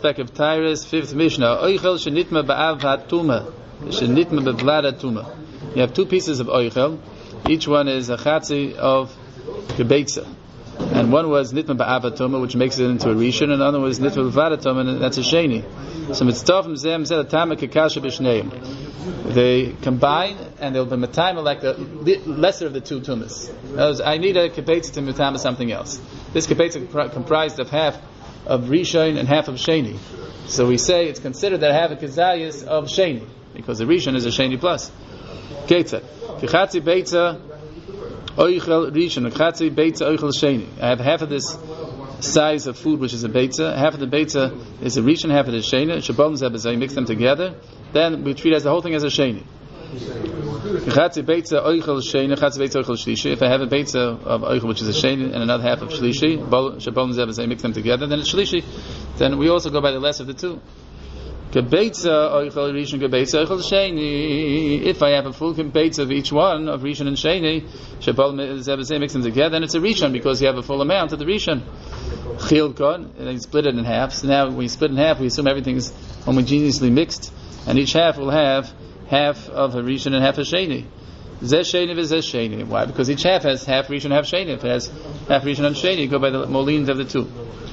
Spec of Tyrus, 5th Mishnah. Oichel shenitma ba'av tuma, shenitma bevlada tuma. You have two pieces of oichel. Each one is a chatzi of kebeitza, and one was nitma ba'av tuma, which makes it into a rishon, and the other was nitma bevlada tuma, and that's a sheni. So mitztofim zem zeh tama kekasha b'shneim. They combine, and they'll be matayma like the lesser of the two tumas. I need a kebeitza to matayma something else. This kebeitza comprised of half of Rishon and half of Sheni. So we say it's considered that I have a kezayis of Sheni, because the Rishon is a Sheni plus. Ketzat. Kichatzi beitza oichel Rishon, kichatzi beitza oichel Sheni. I have half of this size of food, which is a beitza. Half of the beitza is a Rishon, half of it is Sheni. Shabon zebazay, mix them together. Then we treat as the whole thing as a Sheni. Kichatzi beitza oichel Sheni, kichatzi beitza oichel Shlishi. If I have a beitza of oichel, which is a Sheni, and another half of Shlishi, Shabon zebazay, mix them together, then it's Shlishi. Then we also go by the less of the two. Kebeitza oichel Rishon, kebeitza oichel Sheni. If I have a full kebeitza of each one of Rishon and Sheni, Shabon zebazay, mix them together, then it's a Rishon, because you have a full amount of the Rishon. Chilkon, and then you split it in half. So now when you split in half, we assume everything is homogeneously mixed, and each half will have half of a Rishon and half a Sheni. Zeh Sheni v'zeh Sheni. Why? Because each half has half Rishon and half Sheni. If it has half Rishon and Sheni, you go by the molins of the two.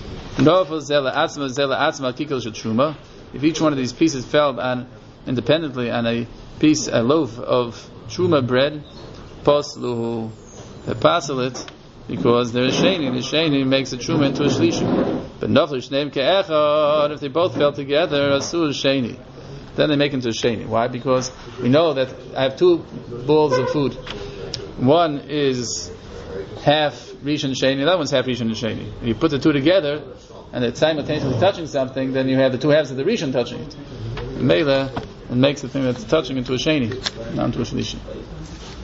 If each one of these pieces fell independently on a loaf of truma bread, posluhu, they passel it, because there is Sheni, and the Sheni makes the truma into a shlishi. But nafli shneim ke'echad, if they both fell together, asur Sheni, then they make into a Sheni. Why? Because we know that I have two bowls of food. One is half Rishon Sheni, the other one's half Rishon and Sheni. If you put the two together, and it's simultaneously touching something, then you have the two halves of the Rishon touching it. Mela, it makes the thing that's touching into a Sheni, not into a Shlishi.